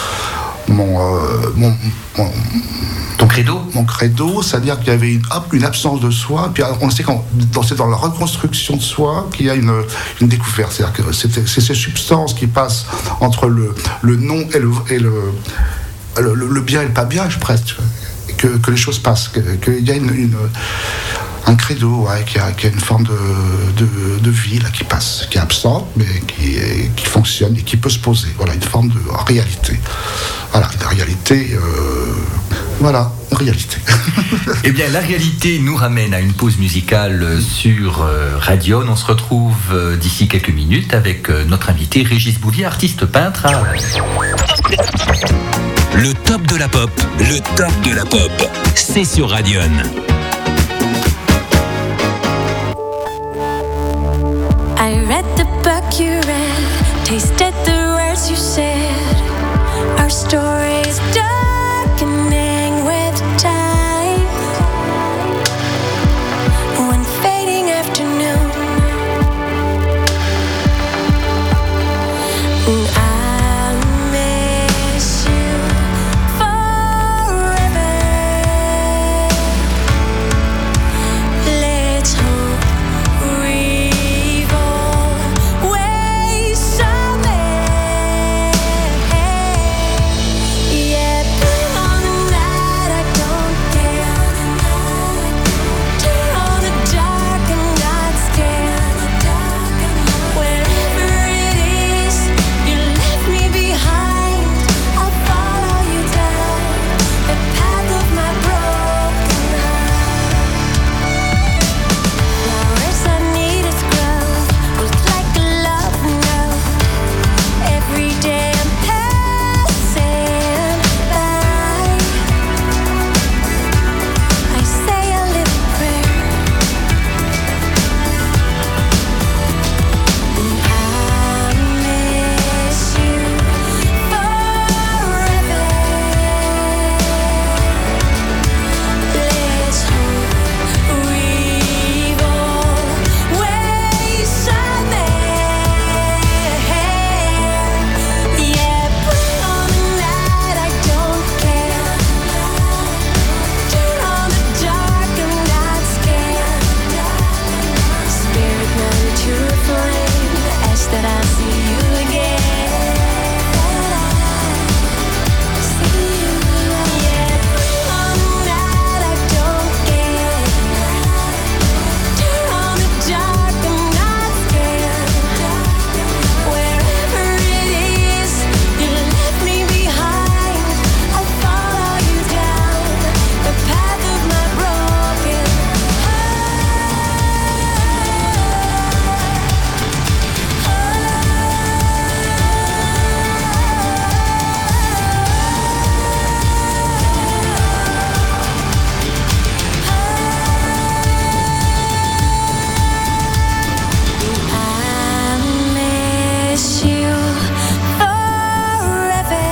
ton credo. Mon credo, c'est-à-dire qu'il y avait une absence de soi, puis on sait c'est dans la reconstruction de soi qu'il y a une découverte. C'est-à-dire que c'est ces substances qui passent entre le non et le bien et le pas bien, presque, que les choses passent, qu'il y a un credo, qui a une forme de vie là, qui passe, qui est absente, mais qui fonctionne et qui peut se poser. Voilà, une forme de réalité. Voilà, une réalité. Une réalité. Eh bien, la réalité nous ramène à une pause musicale sur Radion. On se retrouve d'ici quelques minutes avec notre invité Régis Bouvier, artiste peintre. Le top de la pop, le top de la pop, c'est sur Radion. I read the book you read, tasted the words you said. Our story is darkening with time. One fading afternoon, and I'll miss you forever. Let's hope we've always somewhere. Yeah, bring on the night, I don't care. Turn on the dark, I'm not scared. Wherever it is, you left me behind. I'll follow you down the path of my broken heart. Now as I need its growth, was like a love note. Every day I'm passing by. I say a little prayer, and I miss you forever. Let's hope we've always somewhere. Yeah, bring on the night, I don't care. Turn on the dark, I'm not scared. Spirit number to a flame, ask that I see you again. See you, yeah, bring on the night, I don't care. Turn on the dark, I'm not scared. Wherever it is, you left me behind. I'll follow you down the path of my broken I miss you forever.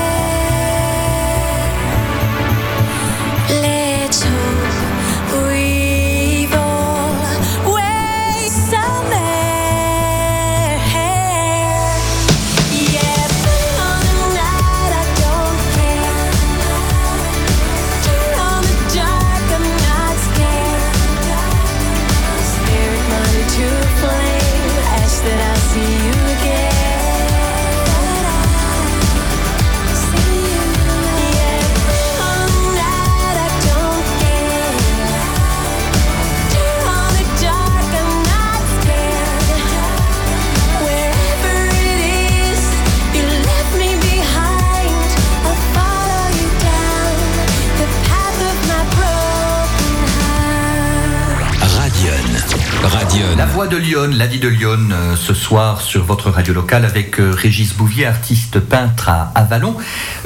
Let's hope we've always somewhere. Yeah, bring on the night, I don't care. Turn on the dark, I'm not scared. Spirit mine to a flame, ask that I see you again. See you, yeah, bring on the night, I don't care. Turn on the dark, I'm not scared. Wherever it is, you left me behind. I'll follow you down the path of my broken heart. Radion. La voix de Lyon, la vie de Lyon, ce soir sur votre radio locale avec Régis Bouvier, artiste peintre à Avallon.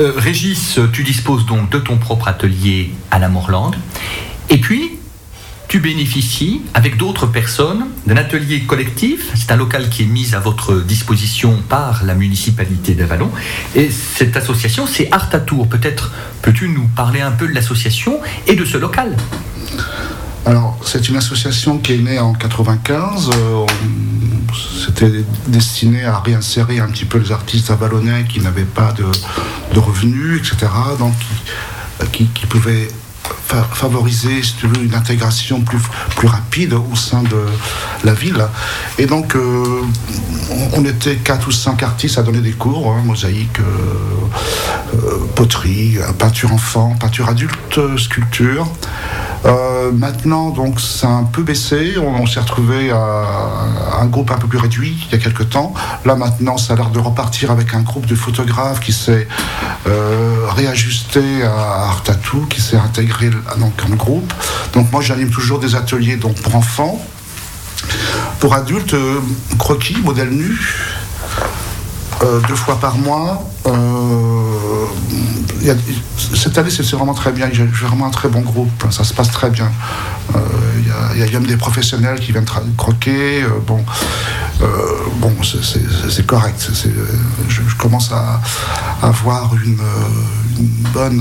Régis, tu disposes donc de ton propre atelier à la Morlande. Et puis, tu bénéficies, avec d'autres personnes, d'un atelier collectif. C'est un local qui est mis à votre disposition par la municipalité d'Avallon. Et cette association, c'est Art à Tours. Peut-être peux-tu nous parler un peu de l'association et de ce local ? Alors, c'est une association qui est née en 95. C'était destiné à réinsérer un petit peu les artistes avallonnais qui n'avaient pas de revenus, etc. Donc, qui pouvaient favoriser, si tu veux, une intégration plus rapide au sein de la ville. Et donc, on était 4 ou 5 artistes à donner des cours, mosaïque, poterie, peinture enfant, peinture adulte, sculpture. Maintenant, donc, ça a un peu baissé. On s'est retrouvé à un groupe un peu plus réduit il y a quelques temps. Là, maintenant, ça a l'air de repartir avec un groupe de photographes qui s'est réajusté à Art Tattoo, qui s'est intégré donc, en groupe. Donc, moi, j'anime toujours des ateliers donc, pour enfants. Pour adultes, croquis, modèle nu. 2 fois par mois. Cette année, c'est vraiment très bien. J'ai vraiment un très bon groupe. Ça se passe très bien. Il y a même des professionnels qui viennent croquer. C'est correct. Je commence à avoir une bonne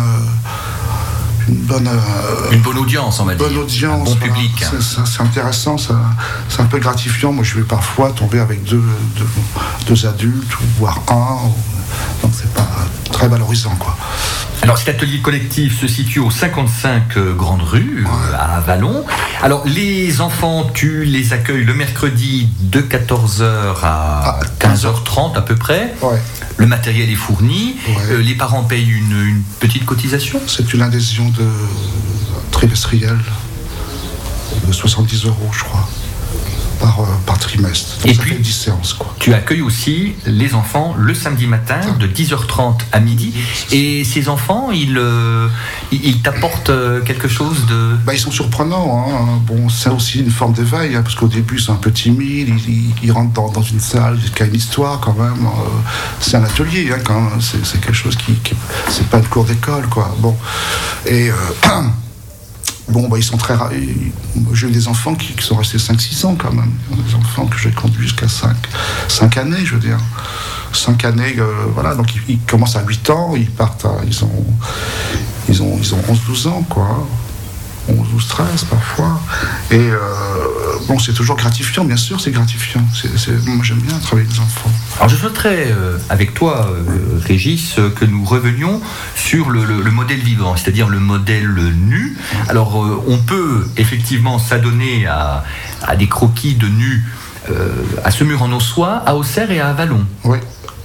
audience, on va dire. Bonne audience, un bon public. C'est intéressant, c'est un peu gratifiant. Moi, je vais parfois tomber avec deux adultes, voire un. Donc, c'est pas très valorisant, quoi. Alors, cet atelier collectif se situe au 55 Grande Rue, à Avallon. Alors, les enfants, tu les accueilles le mercredi de 14h à 15h30 à peu près. Ouais. Le matériel est fourni. Ouais. Les parents payent une petite cotisation. C'est une adhésion trimestrielle de 70 €, je crois, par trimestre. Donc, et ça puis, fait 10 séances, quoi. Tu accueilles aussi les enfants le samedi matin de 10h30 à midi. Et ces enfants, ils t'apportent quelque chose de... Ils sont surprenants. Hein. Bon, c'est aussi une forme d'éveil, hein, parce qu'au début, c'est un peu timide. Ils rentrent dans une salle qui a une histoire, quand même. C'est un atelier, hein, quand même. C'est quelque chose qui c'est pas une cour d'école, quoi. Bon. Et... ils sont très rares. J'ai eu des enfants qui sont restés 5-6 ans quand même. Des enfants que j'ai conduits jusqu'à 5 années, je veux dire. 5 années, voilà. Donc ils commencent à 8 ans, ils partent ils ont 11-12 ans, quoi. 11 ou 13 parfois. Et c'est toujours gratifiant, bien sûr, c'est gratifiant. Moi, j'aime bien travailler avec les enfants. Alors je souhaiterais, avec toi, Régis, que nous revenions sur le modèle vivant, c'est-à-dire le modèle nu. Alors on peut effectivement s'adonner à des croquis de nus à Semur-en-Ossois, à Auxerre et à Avallon. Oui.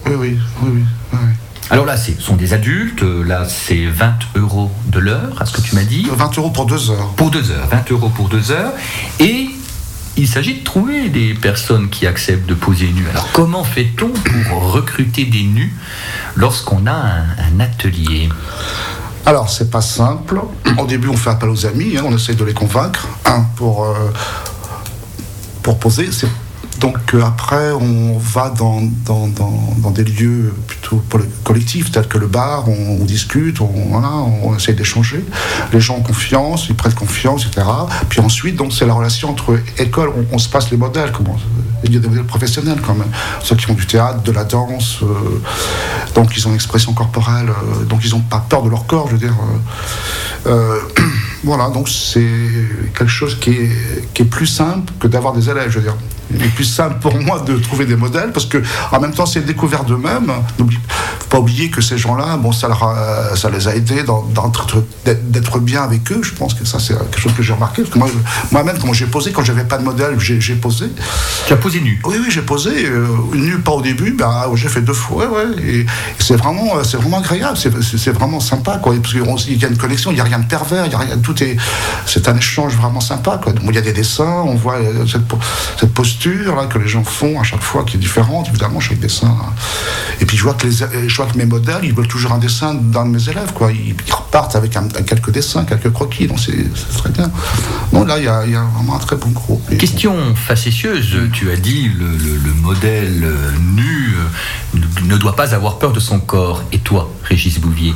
Alors là, ce sont des adultes, là c'est 20 € de l'heure, à ce que tu m'as dit. 20 € pour 2 heures. Pour 2 heures, 20 € pour 2 heures. Et il s'agit de trouver des personnes qui acceptent de poser nus. Alors comment fait-on pour recruter des nus lorsqu'on a un atelier ? Alors, c'est pas simple. Au début, on fait appel aux amis, on essaye de les convaincre pour poser. Donc après, on va dans des lieux plutôt collectifs, tels que le bar, on discute, on essaye d'échanger. Les gens ont confiance, ils prennent confiance, etc. Puis ensuite, donc, c'est la relation entre écoles, on se passe les modèles, il y a des modèles professionnels quand même. Ceux qui font du théâtre, de la danse, donc ils ont une expression corporelle, donc ils n'ont pas peur de leur corps, je veux dire. Voilà, donc c'est quelque chose qui est plus simple que d'avoir des élèves, je veux dire. Il est plus simple pour moi de trouver des modèles parce que en même temps c'est une découverte d'eux-mêmes. Faut pas oublier que ces gens-là, ça les a aidés d'être bien avec eux. Je pense que ça c'est quelque chose que j'ai remarqué parce que moi-même quand j'ai posé, quand j'avais pas de modèle, j'ai posé. Tu as posé nu? Oui, j'ai posé nu, pas au début, j'ai fait 2 fois, et c'est vraiment agréable, c'est vraiment sympa, quoi. Parce qu'il y a une connexion, il y a rien de pervers, il y a rien, c'est un échange vraiment sympa, quoi. Il y a des dessins, on voit cette posture là que les gens font à chaque fois qui est différente, évidemment, chaque dessin. Et puis je vois que mes modèles, ils veulent toujours un dessin d'un de mes élèves, quoi. Ils repartent avec quelques dessins, quelques croquis, donc c'est très bien. Donc là, il y a vraiment un très bon groupe. Question facétieuse, tu as dit le modèle nu ne doit pas avoir peur de son corps. Et toi, Régis Bouvier,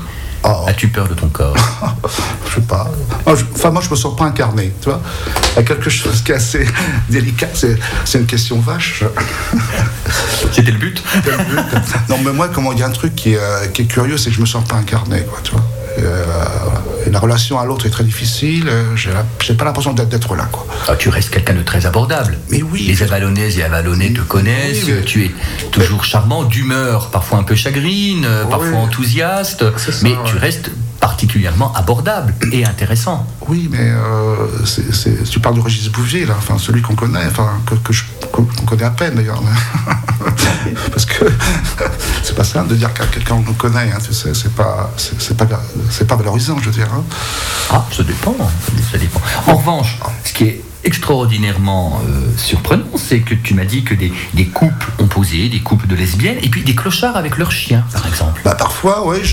As-tu peur de ton corps? Je sais pas. Moi, je me sens pas incarné, tu vois. Il y a quelque chose qui est assez délicat. C'est une question vache. C'était le but. Non, mais moi, il y a un truc qui est curieux, c'est que je me sens pas incarné, quoi, tu vois. Et la relation à l'autre est très difficile. J'ai pas l'impression d'être là, quoi. Tu restes quelqu'un de très abordable. Mais oui. Les Avalonaises et Avalonnais te connaissent. Oui. Tu es toujours charmant, d'humeur, parfois un peu chagrine, parfois enthousiaste, mais tu restes particulièrement abordable et intéressant. Oui, mais tu parles de Régis Bouvier, là, enfin celui qu'on connaît, qu'on connaît à peine d'ailleurs. Parce que c'est pas simple de dire qu'à quelqu'un qu'on connaît, hein, tu sais, c'est pas valorisant, je veux dire. Hein. Ça dépend. En revanche, ce qui est extraordinairement surprenant, c'est que tu m'as dit que des couples ont posé, des couples de lesbiennes, et puis des clochards avec leurs chiens, par exemple. Parfois, oui,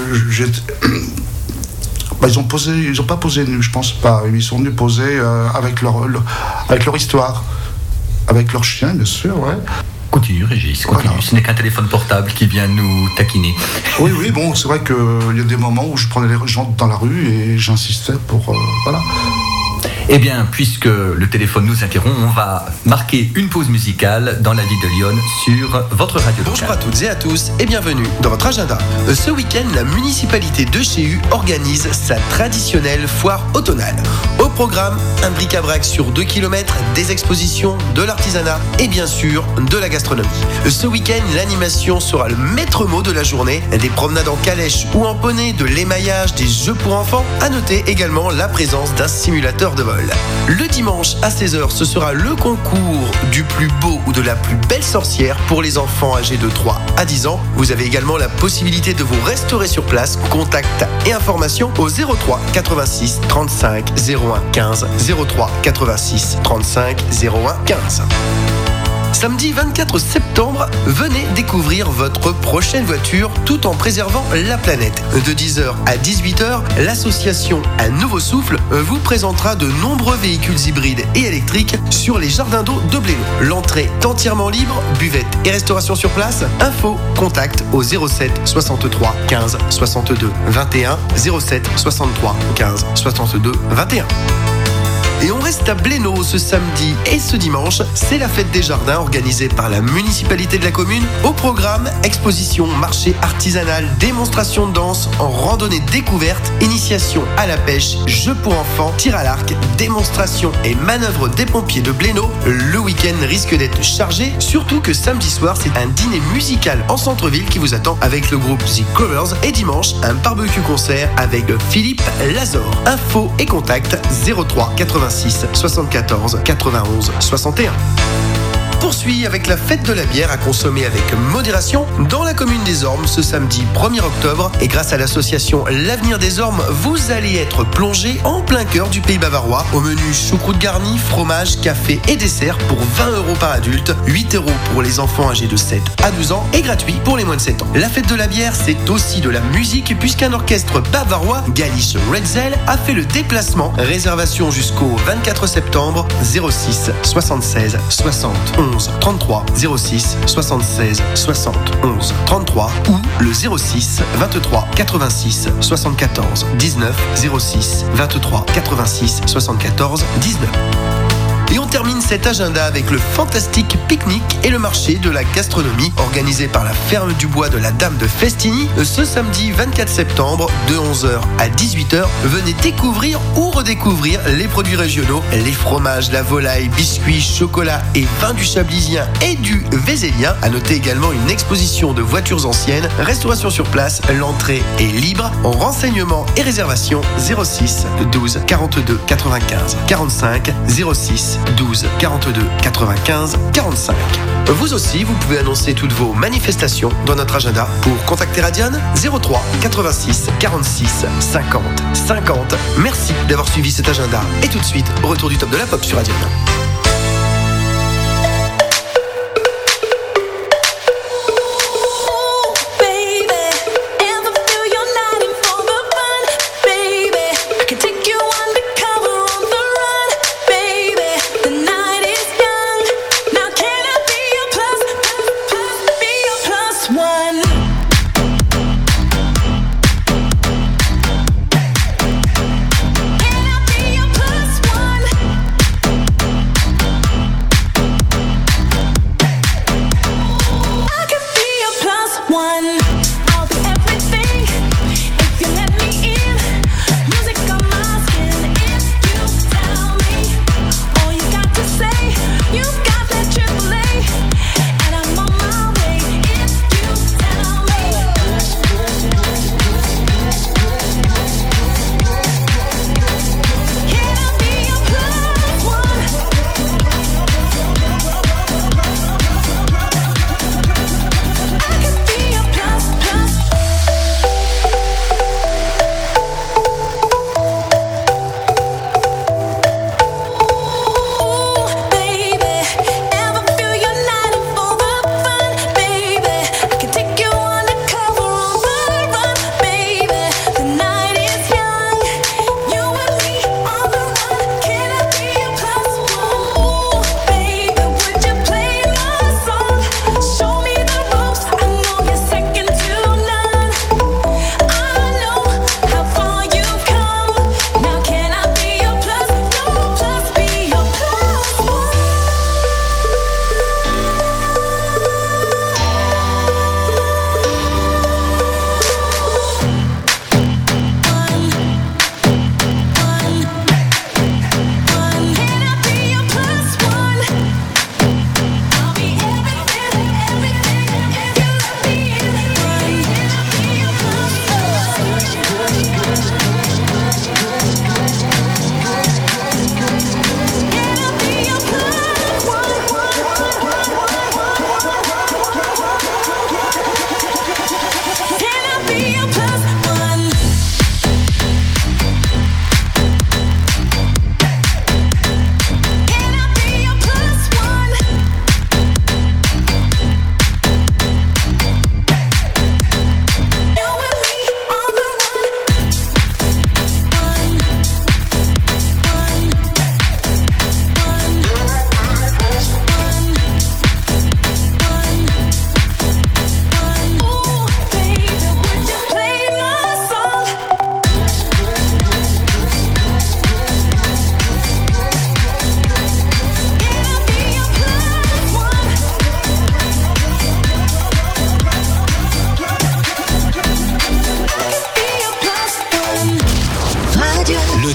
ils n'ont pas posé nus, je pense pas. Ils sont venus poser avec leur histoire, avec leur chien, bien sûr, ouais. Continue, Régis, continue. Voilà. Ce n'est qu'un téléphone portable qui vient nous taquiner. Oui, bon, c'est vrai qu'il y a des moments où je prenais les gens dans la rue et j'insistais pour... voilà. Eh bien, puisque le téléphone nous interrompt, on va marquer une pause musicale dans la vie de Lyon sur votre radio locale. Bonjour à toutes et à tous et bienvenue dans votre agenda. Ce week-end, la municipalité de Chéhu organise sa traditionnelle foire automnale. Au programme, un bric-à-brac sur 2 km, des expositions, de l'artisanat et bien sûr de la gastronomie. Ce week-end, l'animation sera le maître mot de la journée, des promenades en calèche ou en poney, de l'émaillage, des jeux pour enfants. À noter également la présence d'un simulateur de vol. Le dimanche à 16h, ce sera le concours du plus beau ou de la plus belle sorcière pour les enfants âgés de 3 à 10 ans. Vous avez également la possibilité de vous restaurer sur place. Contact et informations au 03 86 35 01 15 03 86 35 01 15. Samedi 24 septembre, venez découvrir votre prochaine voiture tout en préservant la planète. De 10h à 18h, l'association Un Nouveau Souffle vous présentera de nombreux véhicules hybrides et électriques sur les jardins d'eau de Blénaud. L'entrée est entièrement libre, buvette et restauration sur place. Info, contact au 07 63 15 62 21 07 63 15 62 21. Et on reste à Blénaud ce samedi et ce dimanche. C'est la fête des jardins organisée par la municipalité de la commune. Au programme, exposition, marché artisanal, démonstration de danse en randonnée découverte, initiation à la pêche, jeux pour enfants, tir à l'arc, démonstration et manœuvre des pompiers de Blénaud. Le week-end risque d'être chargé, surtout que samedi soir, c'est un dîner musical en centre-ville qui vous attend avec le groupe The Covers et dimanche, un barbecue concert avec Philippe Lazor. Info et contact 03 86 74 91 61. Poursuit avec la fête de la bière à consommer avec modération dans la commune des Ormes ce samedi 1er octobre. Et grâce à l'association L'Avenir des Ormes, vous allez être plongé en plein cœur du pays bavarois. Au menu choucroute garnie, fromage, café et dessert pour 20 € par adulte, 8 € pour les enfants âgés de 7 à 12 ans et gratuit pour les moins de 7 ans. La fête de la bière, c'est aussi de la musique puisqu'un orchestre bavarois, Galish Redzel, a fait le déplacement. Réservation jusqu'au 24 septembre, 06 76 71 33 06 76 71 33 ou le 06 23 86 74 19 06 23 86 74 19. Et on termine cet agenda avec le fantastique pique-nique et le marché de la gastronomie organisé par la ferme du bois de la Dame de Festigny ce samedi 24 septembre de 11h à 18h. Venez découvrir ou redécouvrir les produits régionaux, les fromages, la volaille, biscuits, chocolat et vin du Chablisien et du Vézélien. À noter également une exposition de voitures anciennes, restauration sur place, l'entrée est libre. En renseignements et réservation 06 12 42 95 45 06 12 42 95 45. Vous aussi, vous pouvez annoncer toutes vos manifestations dans notre agenda. Pour contacter Radion, 03 86 46 50 50. Merci d'avoir suivi cet agenda. Et tout de suite, retour du top de la pop sur Radion.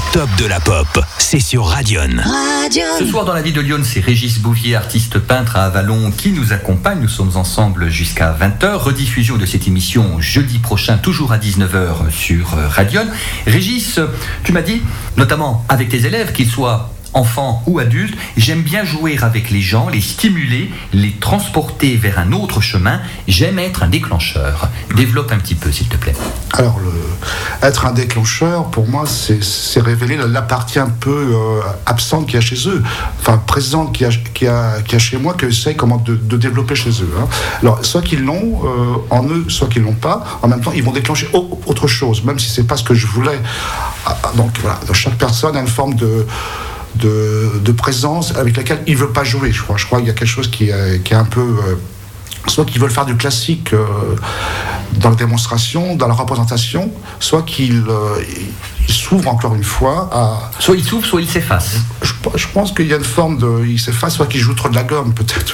top de la pop. C'est sur Radion. Ce soir dans la vie de Lyon, c'est Régis Bouvier, artiste peintre à Avallon, qui nous accompagne. Nous sommes ensemble jusqu'à 20h. Rediffusion de cette émission jeudi prochain, toujours à 19h sur Radion. Régis, tu m'as dit, notamment avec tes élèves, qu'ils soient enfants ou adultes, j'aime bien jouer avec les gens, les stimuler, les transporter vers un autre chemin. J'aime être un déclencheur. Développe un petit peu, s'il te plaît. Alors, être un déclencheur, pour moi, c'est révéler la partie un peu absente qu'il y a chez eux, enfin présente qu'il y a chez moi, que j'essaie comment de développer chez eux. Hein. Alors, soit qu'ils l'ont en eux, soit qu'ils l'ont pas. En même temps, ils vont déclencher autre chose, même si c'est pas ce que je voulais. Donc voilà, chaque personne a une forme de présence avec laquelle il ne veut pas jouer, je crois. Je crois qu'il y a quelque chose qui est un peu... soit qu'ils veulent faire du classique dans la démonstration, dans la représentation, soit qu'ils s'ouvrent encore une fois à... Soit ils s'ouvrent, soit ils s'effacent. Je pense qu'il y a une forme de... Ils s'effacent, soit qu'ils jouent trop de la gomme, peut-être.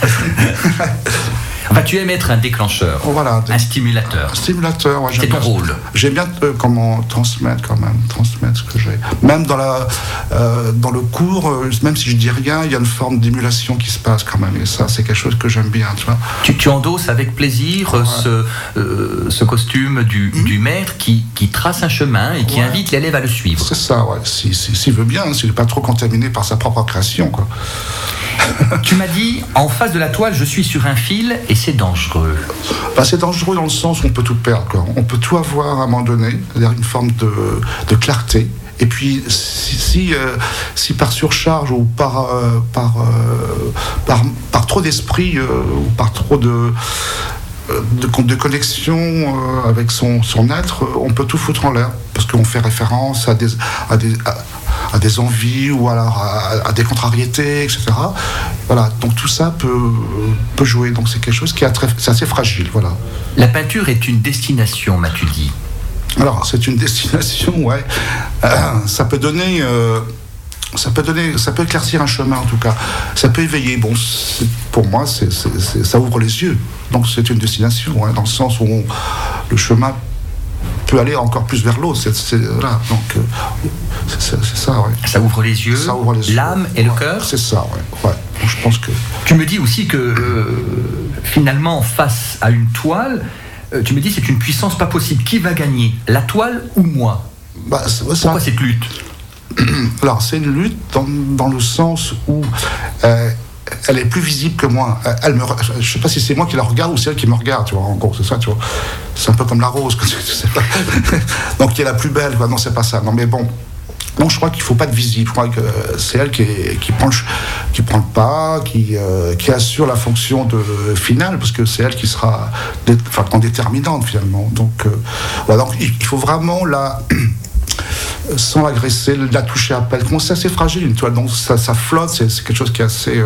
Enfin, tu aimes être un déclencheur, voilà, un stimulateur. Un stimulateur, ouais, c'est ton rôle. J'aime bien comment transmettre ce que j'ai. Même dans le cours, même si je dis rien, il y a une forme d'émulation qui se passe quand même. Et ça, c'est quelque chose que j'aime bien, tu vois. Tu endosses avec plaisir ce costume du maître qui trace un chemin et qui invite l'élève à le suivre. C'est ça, ouais. S'il veut bien, s'il n'est pas trop contaminé par sa propre création, quoi. Tu m'as dit, en face de la toile, je suis sur un fil et c'est dangereux. C'est dangereux dans le sens où on peut tout perdre, quoi. On peut tout avoir à un moment donné, c'est-à-dire une forme de clarté. Et puis, si par surcharge ou par trop d'esprit ou par trop de connexion avec son être, on peut tout foutre en l'air, parce qu'on fait référence à des envies ou alors à des contrariétés, etc. Voilà, donc tout ça peut jouer. Donc c'est quelque chose qui c'est assez fragile. Voilà. La peinture est une destination, m'as-tu dit? Alors c'est une destination, ouais. Ça peut éclaircir un chemin en tout cas. Ça peut éveiller. Bon, pour moi, ça ouvre les yeux. Donc c'est une destination, ouais, dans le sens où le chemin peut aller encore plus vers l'eau. Voilà, donc c'est ça, ouais. Ça ouvre les yeux, l'âme et le cœur. C'est ça, ouais. Je pense que. Tu me dis aussi que finalement, face à une toile, tu me dis c'est une puissance pas possible. Qui va gagner, la toile ou moi? Pourquoi cette lutte? Alors c'est une lutte dans le sens où elle est plus visible que moi. Je sais pas si c'est moi qui la regarde ou c'est elle qui me regarde, tu vois. En gros, c'est ça, tu vois. C'est un peu comme la rose, tu sais pas. Donc qui est la plus belle, quoi. Non, c'est pas ça. Non, mais bon. Non, je crois qu'il faut pas de visible. Je crois que c'est elle qui prend le pas, qui assure la fonction finale, parce que c'est elle qui sera déterminante finalement. Donc, voilà, donc il faut vraiment sans l'agresser, la toucher à peine. C'est assez fragile une toile, donc ça flotte, c'est quelque chose qui est assez...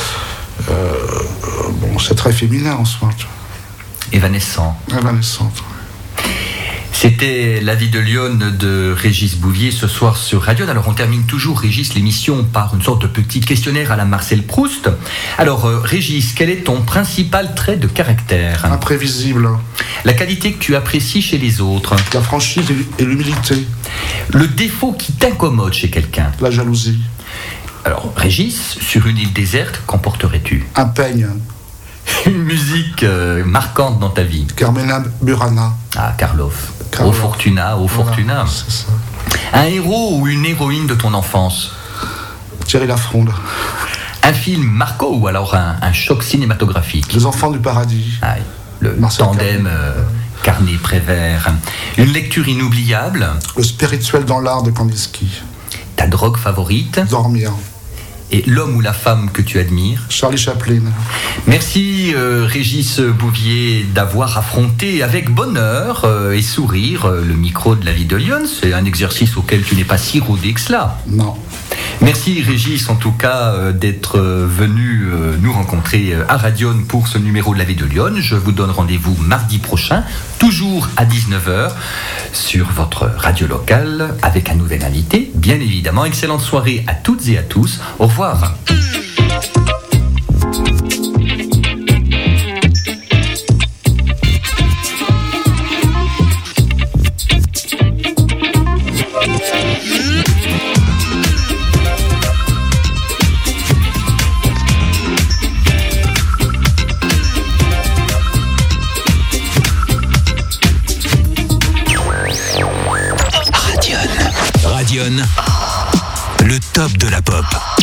c'est très féminin en soi. Évanescent. Évanescente. C'était La vie de Lyon de Régis Bouvier ce soir sur Radion. Alors on termine toujours, Régis, l'émission par une sorte de petit questionnaire à la Marcel Proust. Alors Régis, quel est ton principal trait de caractère? Imprévisible. La qualité que tu apprécies chez les autres? La franchise et l'humilité. Le défaut qui t'incommode chez quelqu'un? La jalousie. Alors Régis, sur une île déserte, qu'emporterais-tu? Un peigne. Une musique marquante dans ta vie? Carmela Burana. Ah, Karloff. Au Fortuna. Voilà, c'est ça. Un héros ou une héroïne de ton enfance? Thierry Lafronde. Un film marquant ou alors un choc cinématographique? Les Enfants du Paradis. Ah, le tandem Carnet-Prévert. Une lecture inoubliable? Le spirituel dans l'art de Kandinsky. Ta drogue favorite? Dormir. Et l'homme ou la femme que tu admires? Charlie Chaplin. Merci Régis Bouvier d'avoir affronté avec bonheur et sourire le micro de La vie de Lyon. C'est un exercice auquel tu n'es pas si rodé que cela. Non. Merci Régis en tout cas d'être venu nous rencontrer à Radion pour ce numéro de La vie de Lyon. Je vous donne rendez-vous mardi prochain, toujours à 19h sur votre radio locale avec un nouvel invité, bien évidemment. Excellente soirée à toutes et à tous. Au revoir. Lyon, le top de la pop.